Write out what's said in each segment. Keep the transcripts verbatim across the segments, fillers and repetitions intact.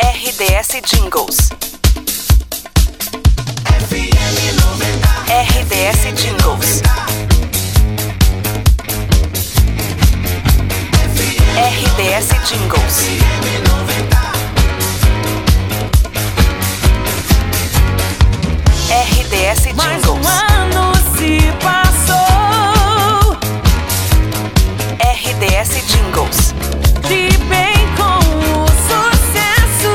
R D S Jingles. R D S Jingles. R D S Jingles. R D S Jingles. Mais um ano se passou. R D S Jingles. De bem com o sucesso.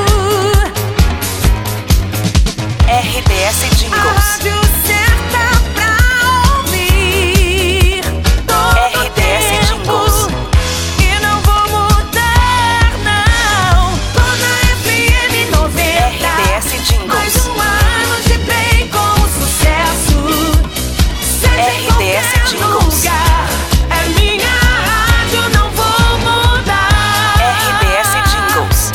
R D S Jingles. Rádio certa pra ouvir. Todo R D S Jingles. E não vou mudar, não. Tô na F M noventa. R D S Jingles. Mais um ano de bem com o sucesso. Seja R D S em qualquer Jingles. lugar. É minha rádio, não vou mudar. R D S Jingles.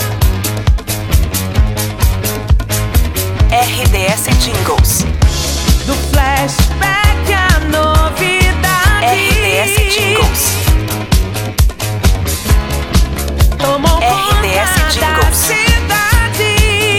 R D S Jingles. Do flashback à novidade. R D S Jingles. Tomou R D S conta da Jingles. cidade.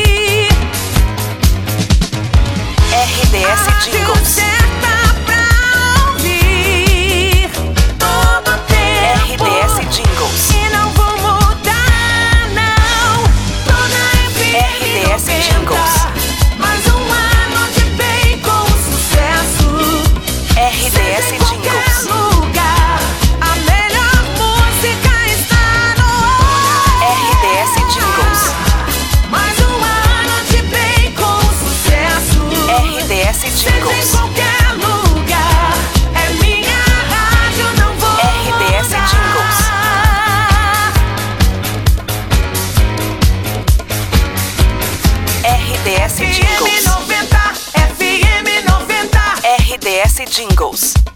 R D S Rádio Jingles. certa pra ouvir. Todo tempo. R D S Jingles. E não vou mudar, não. Tô na F M R D S noventa. Jingles. Mais um ano de bem com sucesso. R D S Seja em qualquer Jingles. lugar, a melhor música está no ar. R D S Jingles. Mais um ano de bem com sucesso. R D S Seja em Jingles. qualquer lugar, é minha rádio, não vou R D S Jingles. R D S F M Jingles. noventa, F M noventa. R D S Jingles.